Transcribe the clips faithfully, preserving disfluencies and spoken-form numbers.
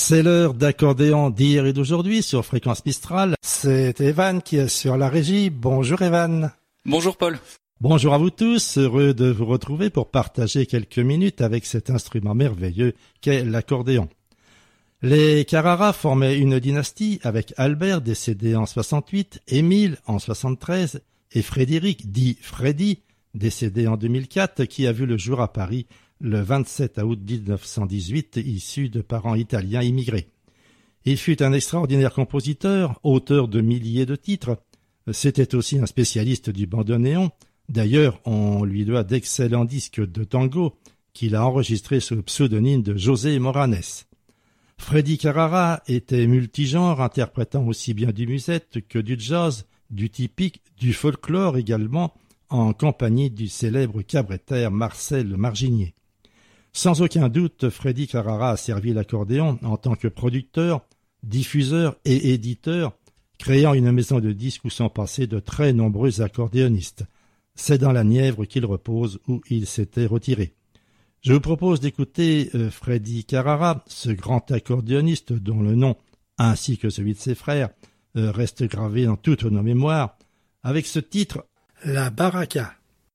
C'est l'heure d'accordéon d'hier et d'aujourd'hui sur Fréquence Mistral. C'est Evan qui est sur la régie. Bonjour Evan. Bonjour Paul. Bonjour à vous tous, heureux de vous retrouver pour partager quelques minutes avec cet instrument merveilleux qu'est l'accordéon. Les Carrara formaient une dynastie avec Albert décédé en soixante-huit, Émile en soixante-treize et Frédéric, dit Freddy, décédé en deux mille quatre, qui a vu le jour à Paris le vingt-sept août mille neuf cent dix-huit, issu de parents italiens immigrés. Il fut un extraordinaire compositeur, auteur de milliers de titres. C'était aussi un spécialiste du bandoneon. D'ailleurs, on lui doit d'excellents disques de tango qu'il a enregistrés sous le pseudonyme de José Moranes. Freddy Carrara était multigenre, interprétant aussi bien du musette que du jazz, du typique, du folklore également, en compagnie du célèbre cabaretteur Marcel Marginier. Sans aucun doute, Freddy Carrara a servi l'accordéon en tant que producteur, diffuseur et éditeur, créant une maison de disques où sont passés de très nombreux accordéonistes. C'est dans la Nièvre qu'il repose, où il s'était retiré. Je vous propose d'écouter euh, Freddy Carrara, ce grand accordéoniste dont le nom, ainsi que celui de ses frères, euh, reste gravé dans toutes nos mémoires, avec ce titre « La Baraka ».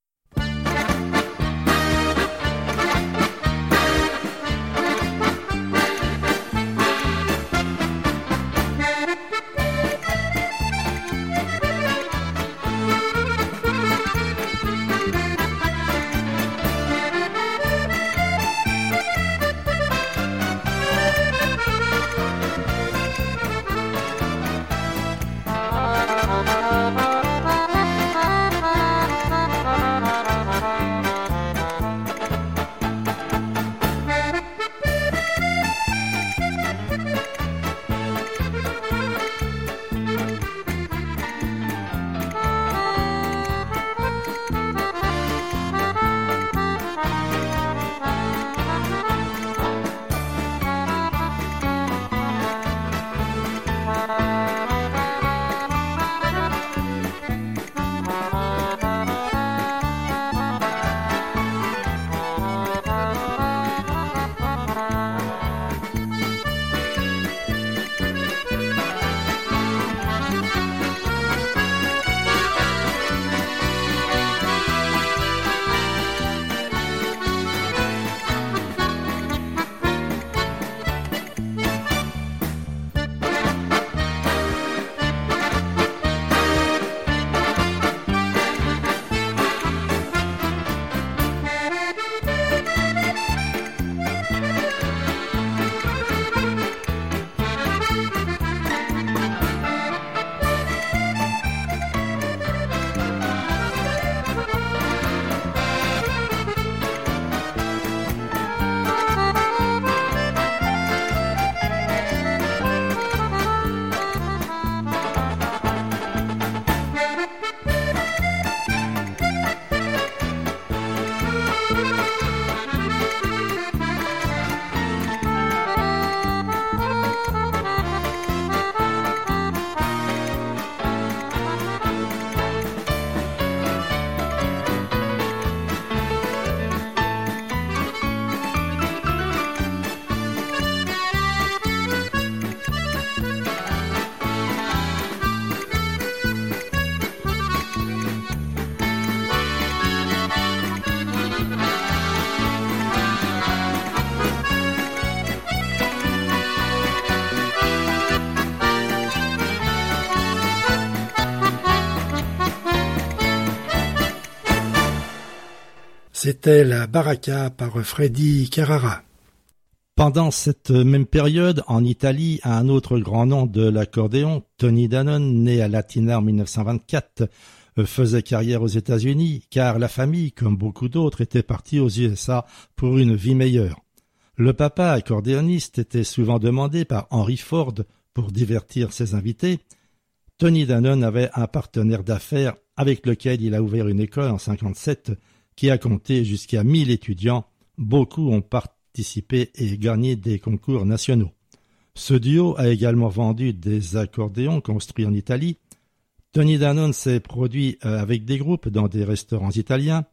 C'était la Baraka par Freddy Carrara. Pendant cette même période, en Italie, un autre grand nom de l'accordéon, Tony Danone, né à Latina en mille neuf cent vingt-quatre, faisait carrière aux États-Unis, car la famille, comme beaucoup d'autres, était partie aux U S A pour une vie meilleure. Le papa accordéoniste était souvent demandé par Henry Ford pour divertir ses invités. Tony Danone avait un partenaire d'affaires avec lequel il a ouvert une école en cinquante-sept qui a compté jusqu'à mille étudiants. Beaucoup ont participé et gagné des concours nationaux. Ce duo a également vendu des accordéons construits en Italie. Tony Danone s'est produit avec des groupes dans des restaurants italiens.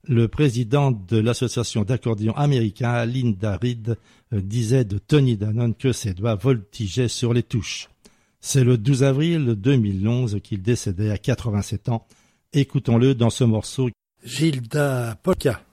Le président de l'association d'accordéon américain, Linda Reed, disait de Tony Dannon que ses doigts voltigeaient sur les touches. C'est le douze avril deux mille onze qu'il décédait à quatre-vingt-sept ans. Écoutons-le dans ce morceau. Gilda Polka.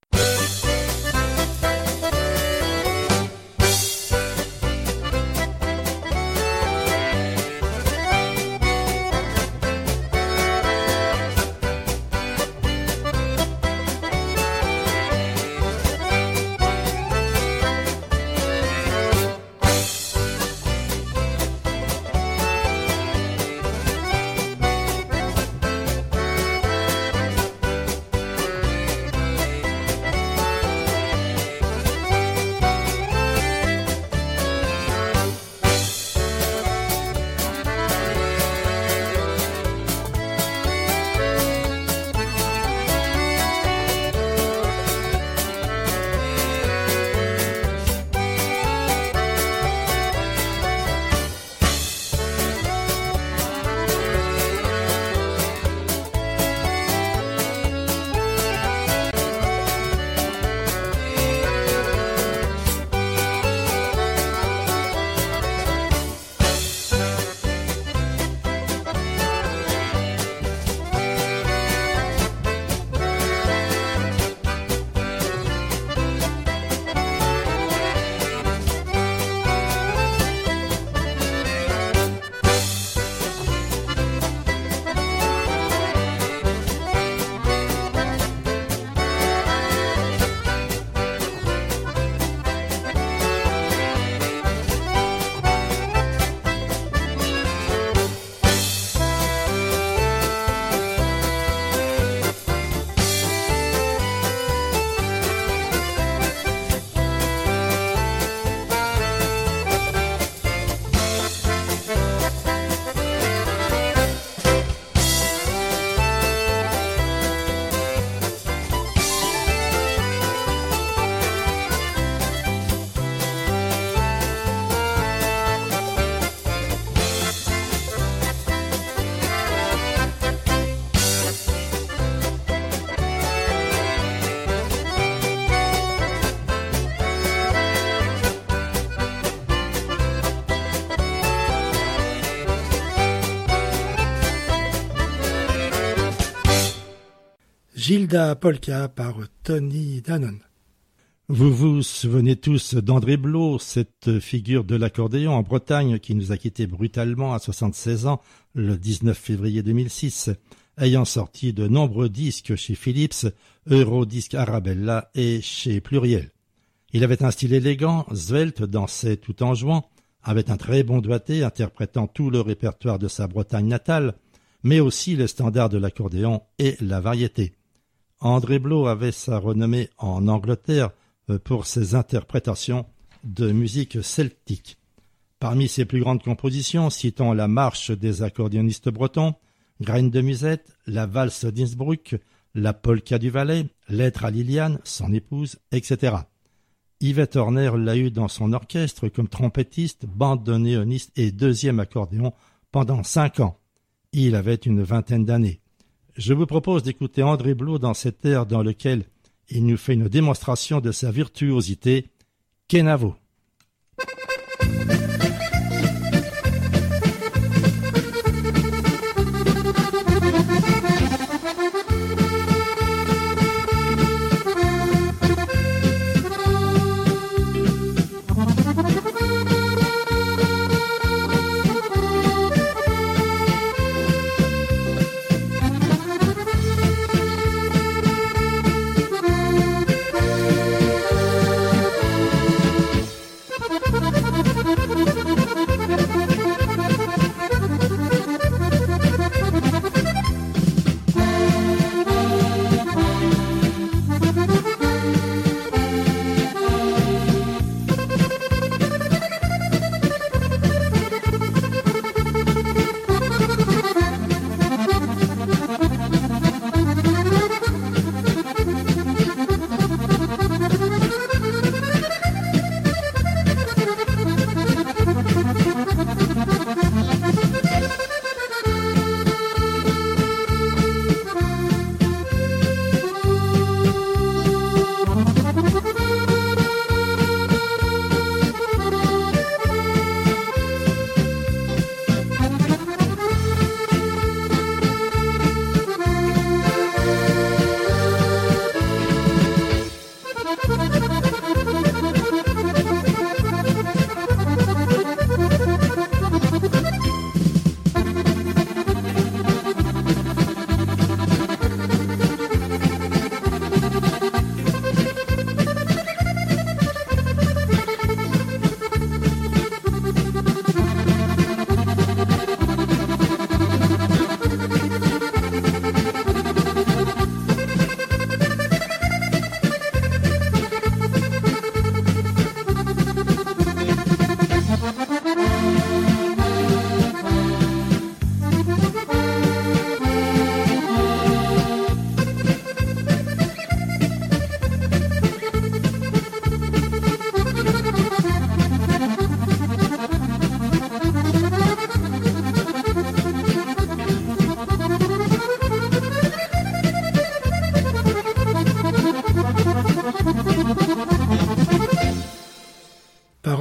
Gilda Polka par Tony Dannon. Vous vous souvenez tous d'André Blot, cette figure de l'accordéon en Bretagne qui nous a quittés brutalement à soixante-seize ans le dix-neuf février deux mille six, ayant sorti de nombreux disques chez Philips, Eurodisc Arabella et chez Pluriel. Il avait un style élégant, svelte, dansait tout en jouant, avait un très bon doigté interprétant tout le répertoire de sa Bretagne natale, mais aussi les standards de l'accordéon et la variété. André Blot avait sa renommée en Angleterre pour ses interprétations de musique celtique. Parmi ses plus grandes compositions, citons la marche des accordéonistes bretons, Graine de musette, la valse d'Innsbruck, la polka du Valais, Lettre à Liliane, son épouse, et cetera. Yvette Horner l'a eu dans son orchestre comme trompettiste, bandoneoniste et deuxième accordéon pendant cinq ans. Il avait une vingtaine d'années. Je vous propose d'écouter André Blot dans cet air dans lequel il nous fait une démonstration de sa virtuosité, Kenavo.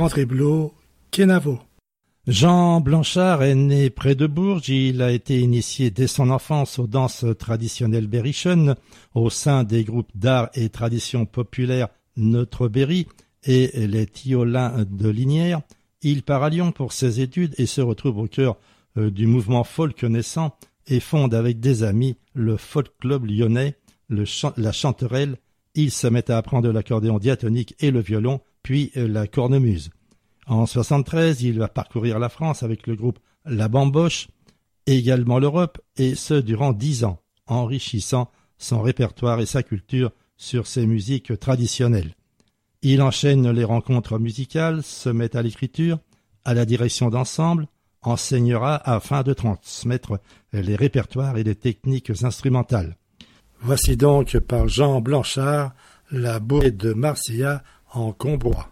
André Blot, Kenavo. Jean Blanchard est né près de Bourges. Il a été initié dès son enfance aux danses traditionnelles berrichonnes au sein des groupes d'art et tradition populaire Notre Berry et les Tiolins de Linières. Il part à Lyon pour ses études et se retrouve au cœur euh, du mouvement folk naissant et fonde avec des amis le folk club lyonnais, le ch- la chanterelle. Il se met à apprendre l'accordéon diatonique et le violon, puis euh, la cornemuse. En soixante-treize, il va parcourir la France avec le groupe La Bamboche, également l'Europe, et ce durant dix ans, enrichissant son répertoire et sa culture sur ses musiques traditionnelles. Il enchaîne les rencontres musicales, se met à l'écriture, à la direction d'ensemble, enseignera afin de transmettre les répertoires et les techniques instrumentales. Voici donc par Jean Blanchard la bourrée de Marcia en Combrois.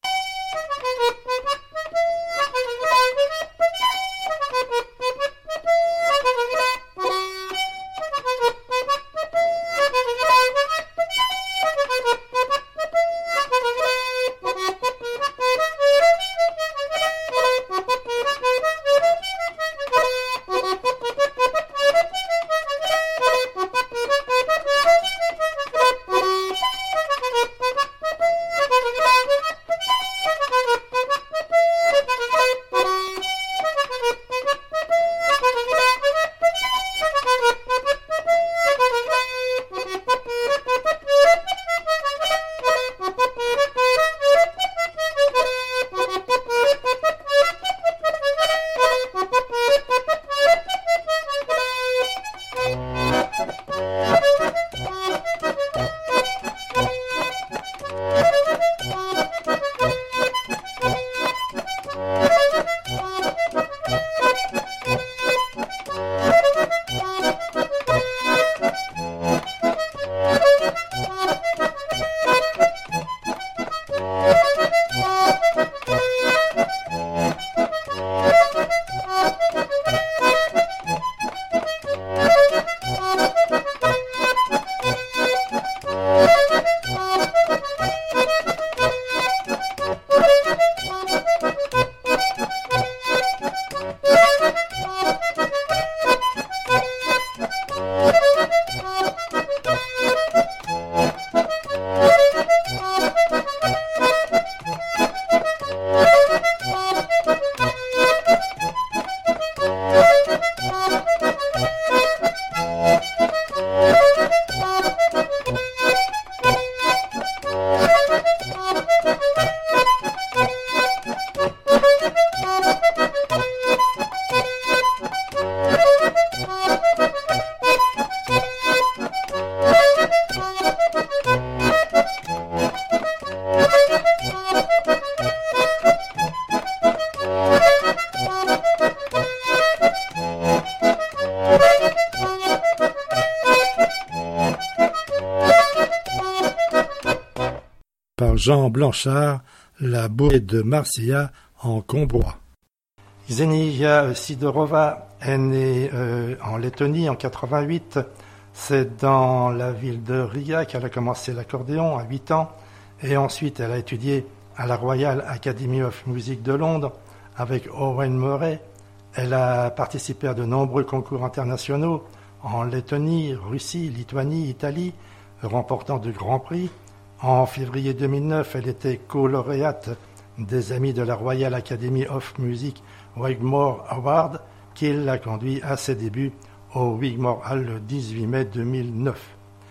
Par Jean Blanchard, la bourrée de Marcia en Combrois. Ksenia Sidorova est née euh, en Lettonie en quatre-vingt-huit. C'est dans la ville de Riga qu'elle a commencé l'accordéon à huit ans et ensuite elle a étudié à la Royal Academy of Music de Londres avec Owen Murray. Elle a participé à de nombreux concours internationaux en Lettonie, Russie, Lituanie, Italie, remportant de grands prix. En février deux mille neuf, elle était co-lauréate des Amis de la Royal Academy of Music Wigmore Award, qui l'a conduit à ses débuts au Wigmore Hall le dix-huit mai deux mille neuf.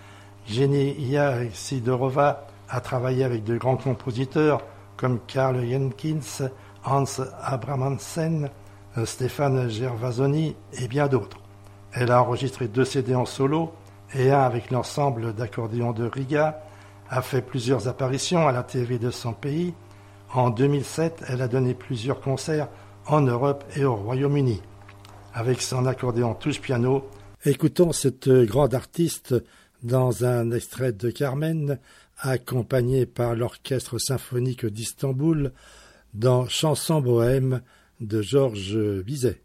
Ksenia Sidorova a travaillé avec de grands compositeurs comme Karl Jenkins, Hans Abrahamsen, Stéphane Gervasoni et bien d'autres. Elle a enregistré deux C D en solo et un avec l'ensemble d'accordéon de Riga, a fait plusieurs apparitions à la T V de son pays. En deux mille sept, elle a donné plusieurs concerts en Europe et au Royaume-Uni. Avec son accordéon touche-piano, écoutons cette grande artiste dans un extrait de Carmen, accompagné par l'Orchestre symphonique d'Istanbul dans Chanson bohème de Georges Bizet.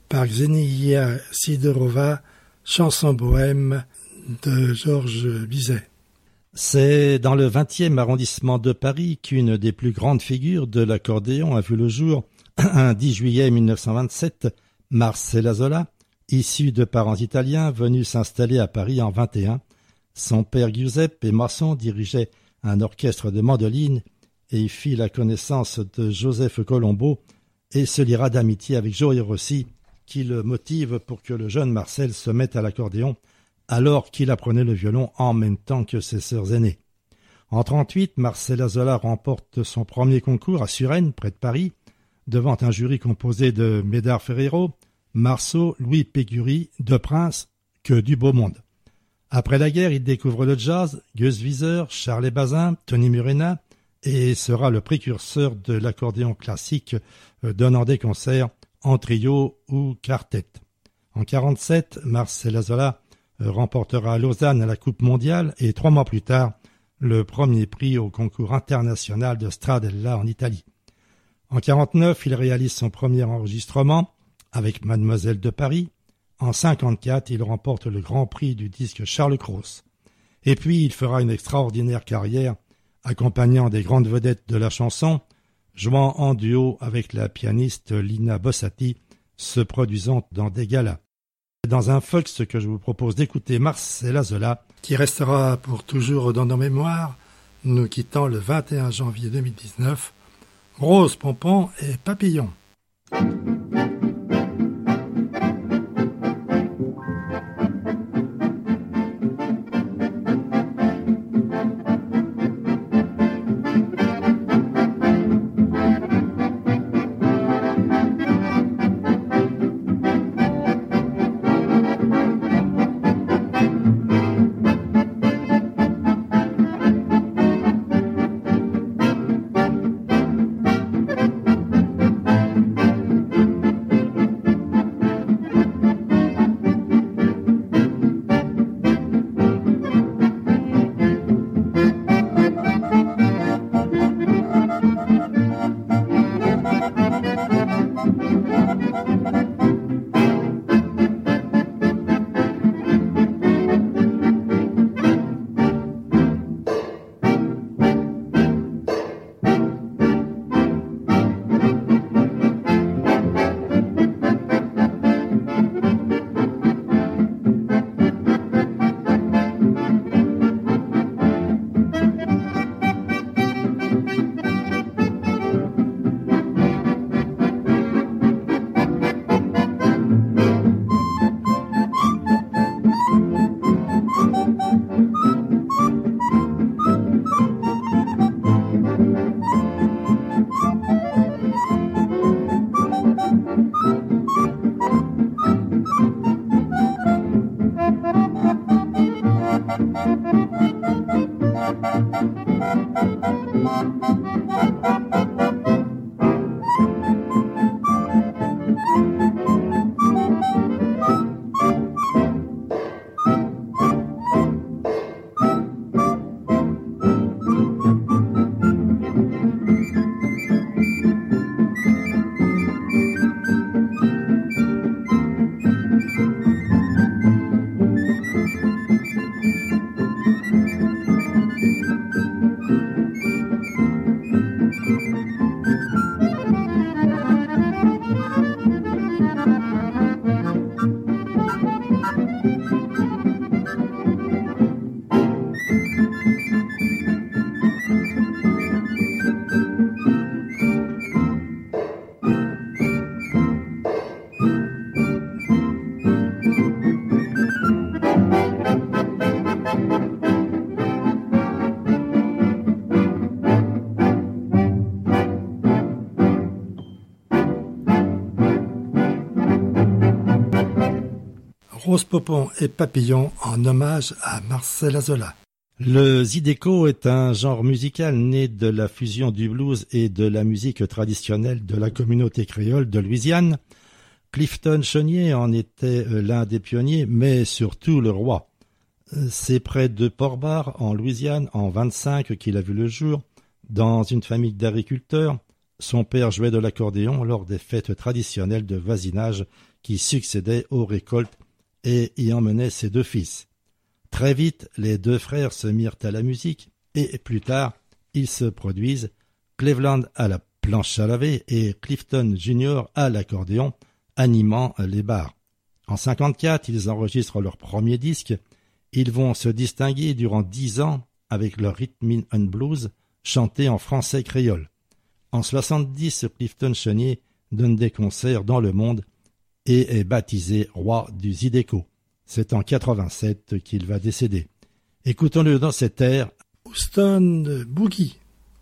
par Ksenia Sidorova, chanson bohème de Georges Bizet. C'est dans le vingtième arrondissement de Paris qu'une des plus grandes figures de l'accordéon a vu le jour, un dix juillet mille neuf cent vingt-sept, Marcella Zola, issu de parents italiens venus s'installer à Paris en vingt et un. Son père Giuseppe Masson dirigeait un orchestre de mandoline et y fit la connaissance de Joseph Colombo et se liera d'amitié avec Joe Rossi, qui le motive pour que le jeune Marcel se mette à l'accordéon alors qu'il apprenait le violon en même temps que ses sœurs aînées. En trente-huit, Marcella Zola remporte son premier concours à Suresnes, près de Paris, devant un jury composé de Médard Ferrero, Marceau, Louis Pécurie, De Prince, que du beau monde. Après la guerre, il découvre le jazz, Gus Wieser, Charles Bazin, Tony Murena, et sera le précurseur de l'accordéon classique, donnant des concerts en trio ou quartet. En quarante-sept, Marcella Zola remportera à Lausanne la Coupe mondiale et trois mois plus tard, le premier prix au concours international de Stradella en Italie. En quarante-neuf, il réalise son premier enregistrement avec Mademoiselle de Paris. En cinquante-quatre, il remporte le grand prix du disque Charles Cros. Et puis, il fera une extraordinaire carrière, accompagnant des grandes vedettes de la chanson, jouant en duo avec la pianiste Lina Bossati, se produisant dans des galas. Dans un Fox que je vous propose d'écouter Marcella Zola, qui restera pour toujours dans nos mémoires, nous quittant le vingt et un janvier deux mille dix-neuf, Rose Pompon et Papillon. Rose Pompon et Papillon en hommage à Marcella Zola. Le zydeco est un genre musical né de la fusion du blues et de la musique traditionnelle de la communauté créole de Louisiane. Clifton Chenier en était l'un des pionniers, mais surtout le roi. C'est près de Port-Barre, en Louisiane, en vingt-cinq qu'il a vu le jour, dans une famille d'agriculteurs, Son père jouait de l'accordéon lors des fêtes traditionnelles de voisinage qui succédaient aux récoltes et y emmenait ses deux fils. Très vite, les deux frères se mirent à la musique et plus tard, ils se produisent, Cleveland à la planche à laver et Clifton junior à l'accordéon, animant les bars. En cinquante-quatre, ils enregistrent leur premier disque. Ils vont se distinguer durant dix ans avec leur rhythm and blues chanté en français créole. En soixante-dix, Clifton Chenier donne des concerts dans le monde et est baptisé roi du Zydeco. C'est en quatre-vingt-sept qu'il va décéder. Écoutons-le dans cet air. Houston Boogie.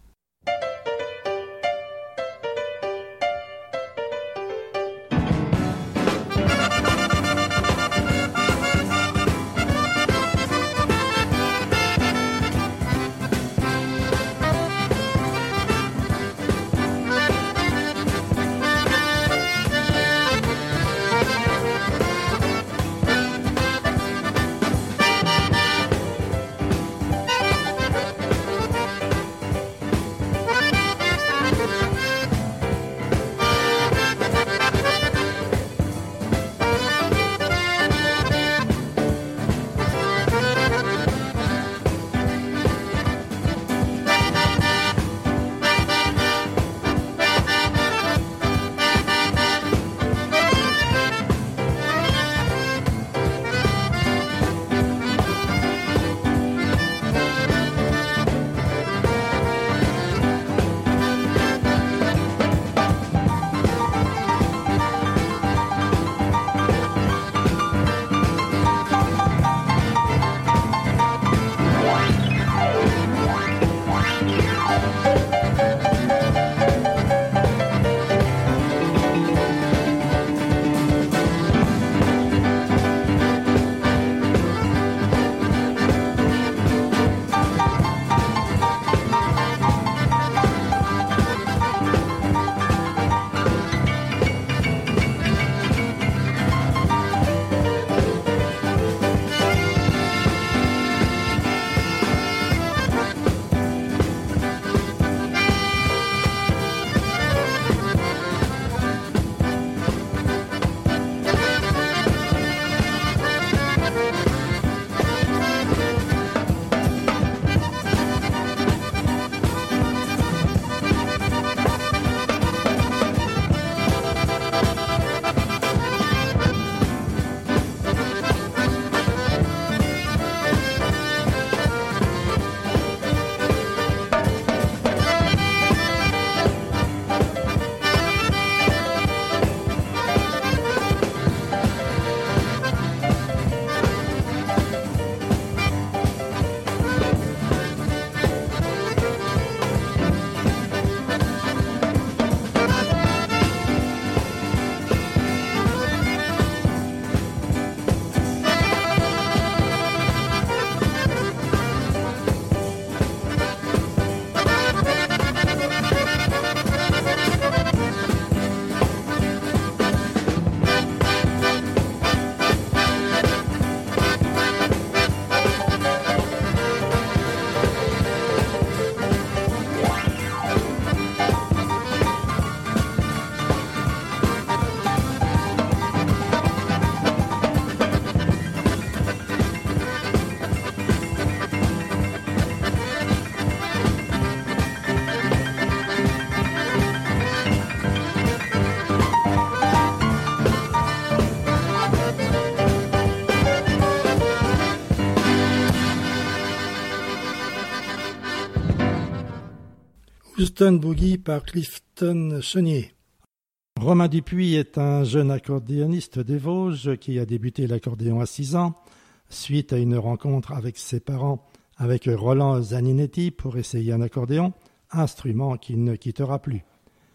Houston Boogie par Clifton Chenier. Romain Dupuis est un jeune accordéoniste des Vosges qui a débuté l'accordéon à six ans, suite à une rencontre avec ses parents avec Roland Zaninetti pour essayer un accordéon, instrument qu'il ne quittera plus.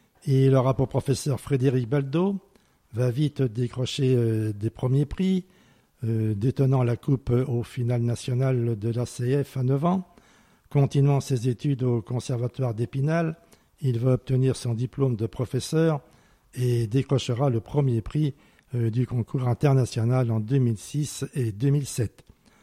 Il aura pour professeur Frédéric Baldo, va vite décrocher euh, des premiers prix, euh, détenant la coupe au final national de l'A C F à neuf ans. Continuant ses études au conservatoire d'Épinal, il va obtenir son diplôme de professeur et décrochera le premier prix euh, du concours international en deux mille six et deux mille sept.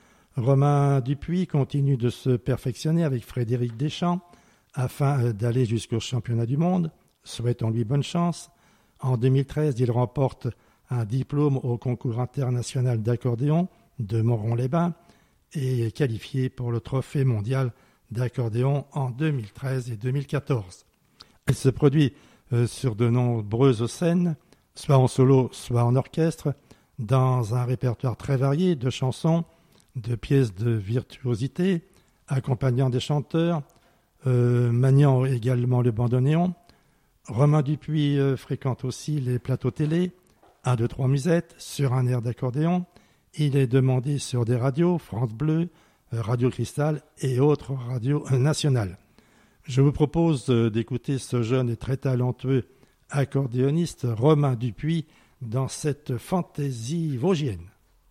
Romain Dupuis continue de se perfectionner avec Frédéric Deschamps afin d'aller jusqu'au championnat du monde, Souhaitons-lui bonne chance. En deux mille treize, il remporte un diplôme au concours international d'accordéon de Moron-les-Bains et est qualifié pour le trophée mondial d'accordéon en deux mille treize et deux mille quatorze. Il se produit euh, sur de nombreuses scènes, soit en solo, soit en orchestre, dans un répertoire très varié de chansons, de pièces de virtuosité, accompagnant des chanteurs, euh, maniant également le bandoneon. Romain Dupuis euh, fréquente aussi les plateaux télé, un, deux, trois musettes, sur un air d'accordéon. Il est demandé sur des radios, France Bleu, euh, Radio Cristal et autres radios euh, nationales. Je vous propose euh, d'écouter ce jeune et très talentueux accordéoniste Romain Dupuis dans cette fantaisie vosgienne.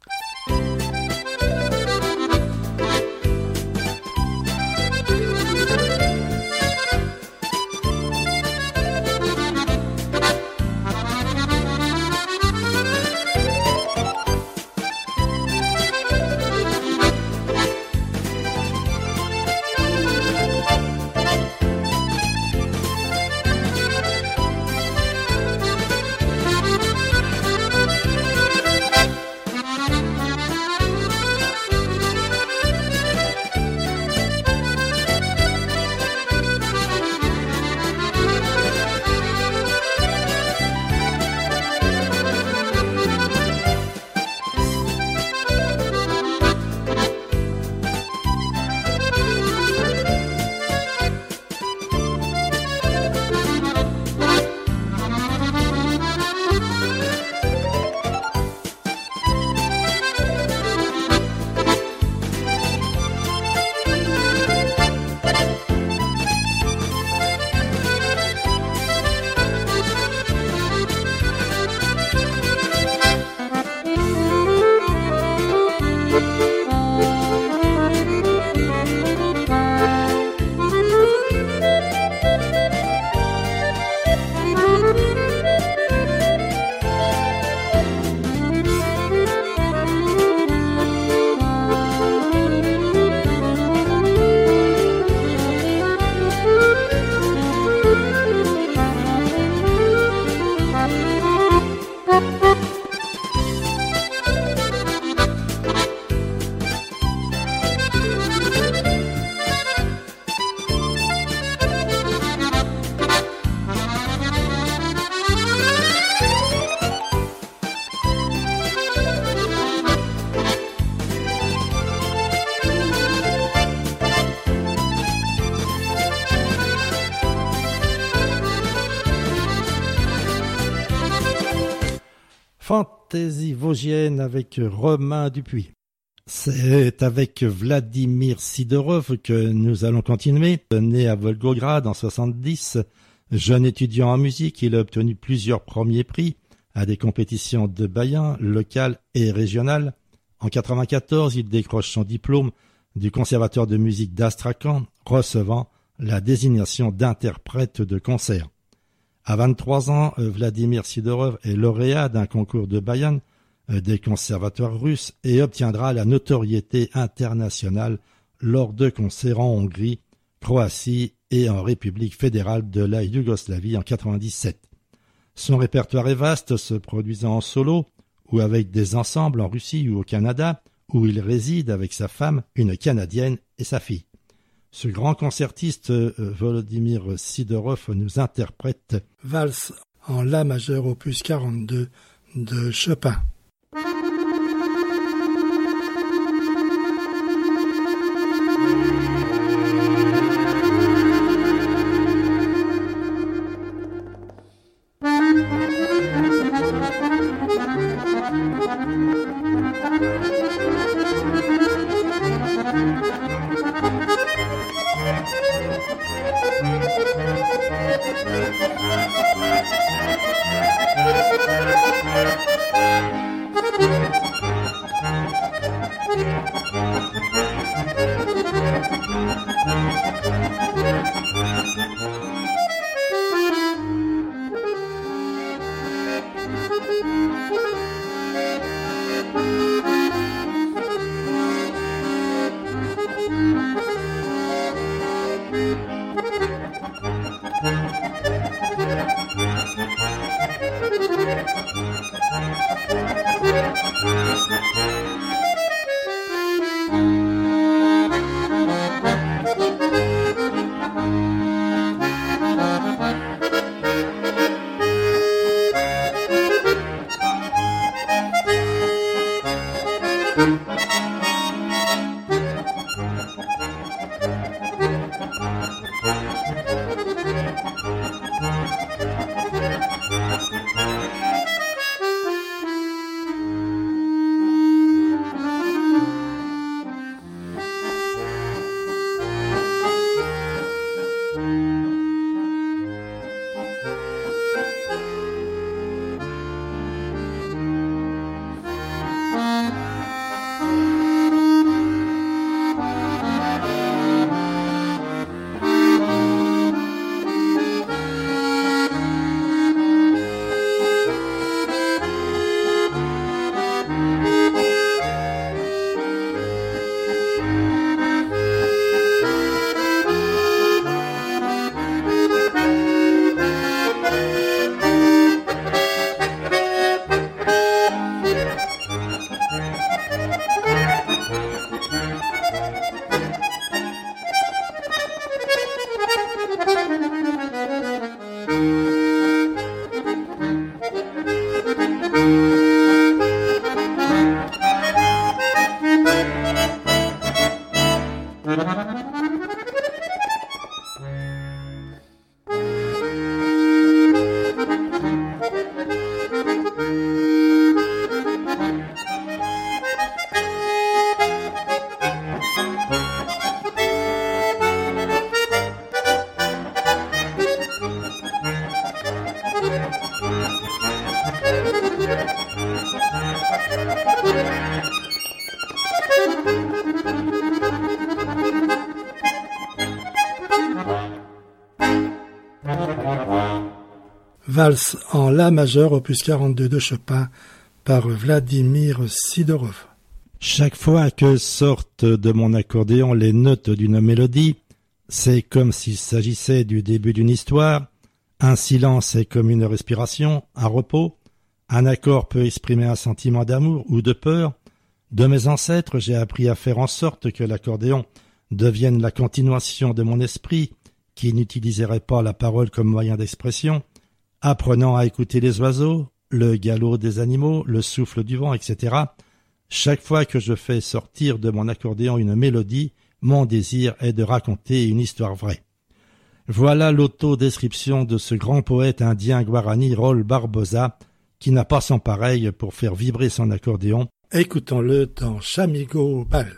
Fantaisie vosgienne avec Romain Dupuis. C'est avec Vladimir Sidorov que nous allons continuer. Né à Volgograd en soixante-dix, jeune étudiant en musique, il a obtenu plusieurs premiers prix à des compétitions de baïen, locales et régionales. En quatre-vingt-quatorze, il décroche son diplôme du Conservatoire de musique d'Astrakhan, recevant la désignation d'interprète de concert. À vingt-trois ans, Vladimir Sidorov est lauréat d'un concours de baïan des conservatoires russes et obtiendra la notoriété internationale lors de concerts en Hongrie, Croatie et en République fédérale de la Yougoslavie en quatre-vingt-dix-sept. Son répertoire est vaste, se produisant en solo ou avec des ensembles en Russie ou au Canada, où il réside avec sa femme, une Canadienne et sa fille. Ce grand concertiste, euh, Volodymyr Sidorov, nous interprète Valse en La majeur opus quarante-deux de Chopin. Valse en La majeur, opus quarante-deux de Chopin, par Vladimir Sidorov. Chaque fois que sortent de mon accordéon les notes d'une mélodie, c'est comme s'il s'agissait du début d'une histoire. Un silence est comme une respiration, un repos. Un accord peut exprimer un sentiment d'amour ou de peur. De mes ancêtres, j'ai appris à faire en sorte que l'accordéon devienne la continuation de mon esprit, qui n'utiliserait pas la parole comme moyen d'expression, apprenant à écouter les oiseaux, le galop des animaux, le souffle du vent, et cetera. Chaque fois que je fais sortir de mon accordéon une mélodie, mon désir est de raconter une histoire vraie. Voilà l'autodescription de ce grand poète indien Guarani Raúl Barbosa, qui n'a pas son pareil pour faire vibrer son accordéon. Écoutons-le dans Chamigo Bal.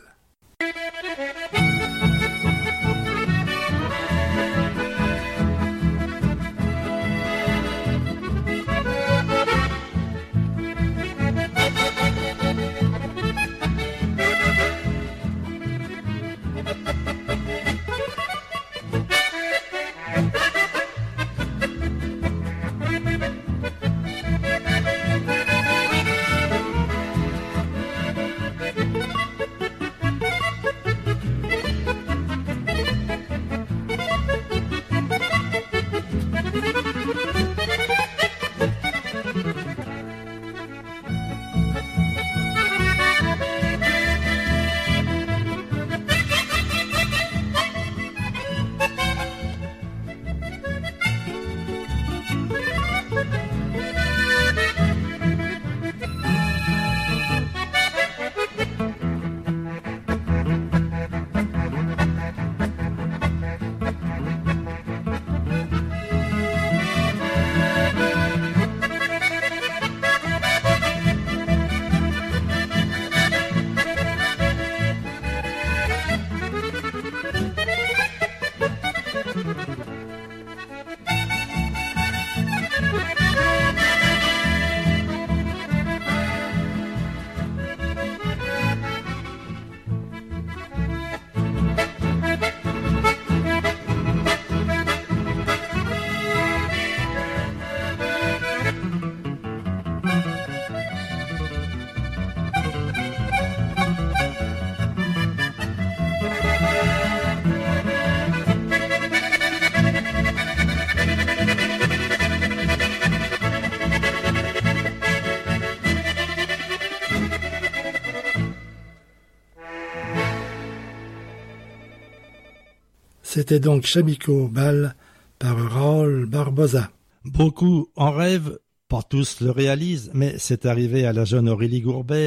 C'était donc Chamigo Bal par Raúl Barbosa. Beaucoup en rêvent, pas tous le réalisent, mais c'est arrivé à la jeune Aurélie Gourbert,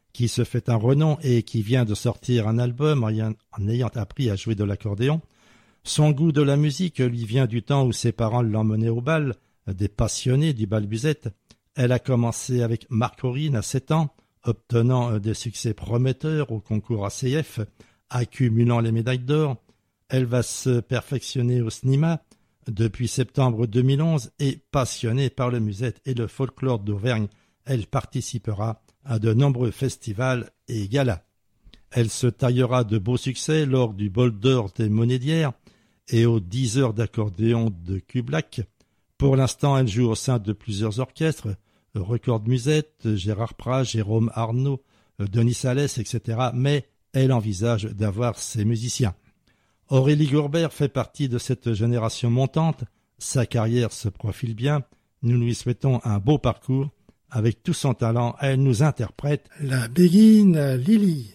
qui se fait un renom et qui vient de sortir un album en ayant appris à jouer de l'accordéon. Son goût de la musique lui vient du temps où ses parents l'emmenaient au bal, des passionnés du bal musette. Elle a commencé avec Marc Aurine à sept ans, obtenant des succès prometteurs au concours A C F, accumulant les médailles d'or. Elle va se perfectionner au S N I M A depuis septembre deux mille onze et passionnée par le musette et le folklore d'Auvergne, elle participera à de nombreux festivals et galas. Elle se taillera de beaux succès lors du Bol d'Or des Monédières et aux dix heures d'accordéon de Cublac. Pour l'instant, elle joue au sein de plusieurs orchestres, Record Musette, Gérard Prat, Jérôme Arnaud, Denis Salès, et cetera, mais elle envisage d'avoir ses musiciens. Aurélie Gourbert fait partie de cette génération montante, sa carrière se profile bien, nous lui souhaitons un beau parcours. Avec tout son talent, elle nous interprète la Béguine Lily.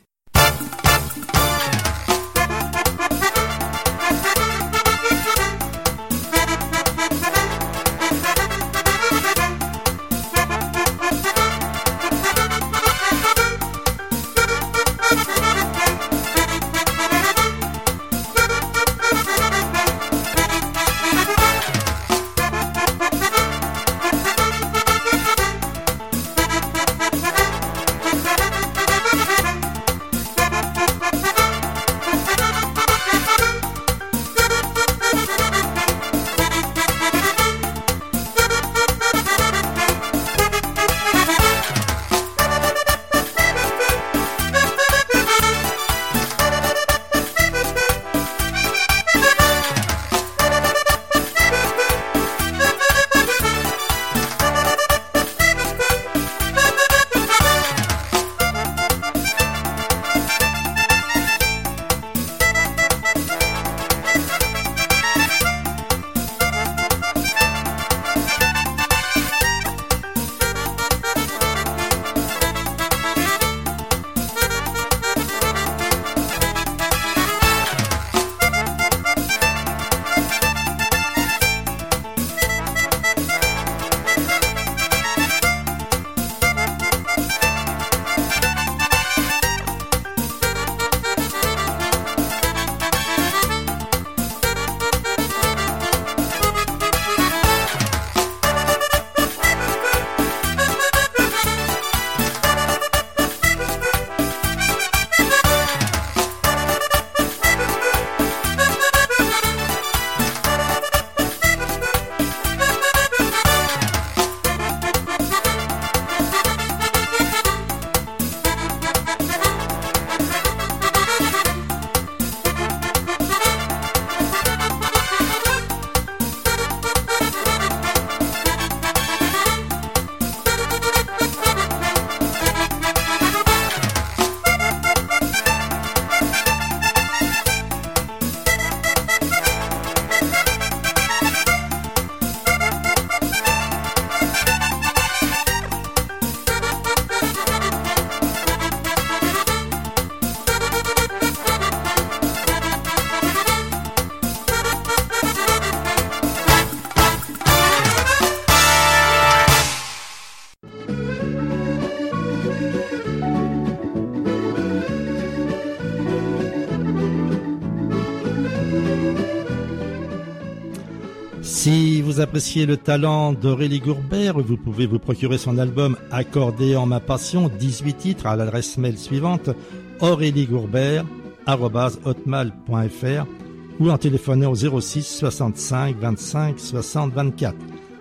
Si vous appréciez le talent d'Aurélie Gourbert, vous pouvez vous procurer son album Accordéon ma passion, dix-huit titres à l'adresse mail suivante aurélie gourbert arobase hotmail point f r ou en téléphonant au zéro six soixante-cinq vingt-cinq soixante vingt-quatre.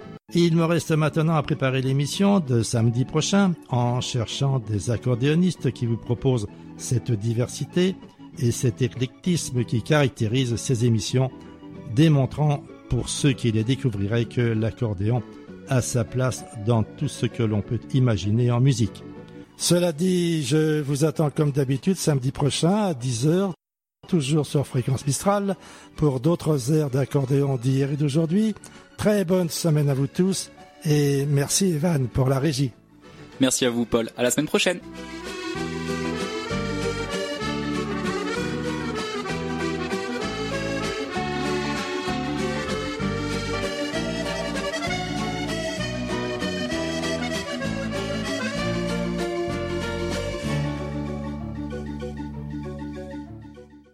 Il me reste maintenant à préparer l'émission de samedi prochain en cherchant des accordéonistes qui vous proposent cette diversité et cet éclectisme qui caractérise ces émissions, démontrant pour ceux qui les découvriraient que l'accordéon a sa place dans tout ce que l'on peut imaginer en musique. Cela dit, je vous attends comme d'habitude samedi prochain à dix heures, toujours sur Fréquence Mistral, pour d'autres airs d'accordéon d'hier et d'aujourd'hui. Très bonne semaine à vous tous et merci Evan pour la régie. Merci à vous Paul, à la semaine prochaine.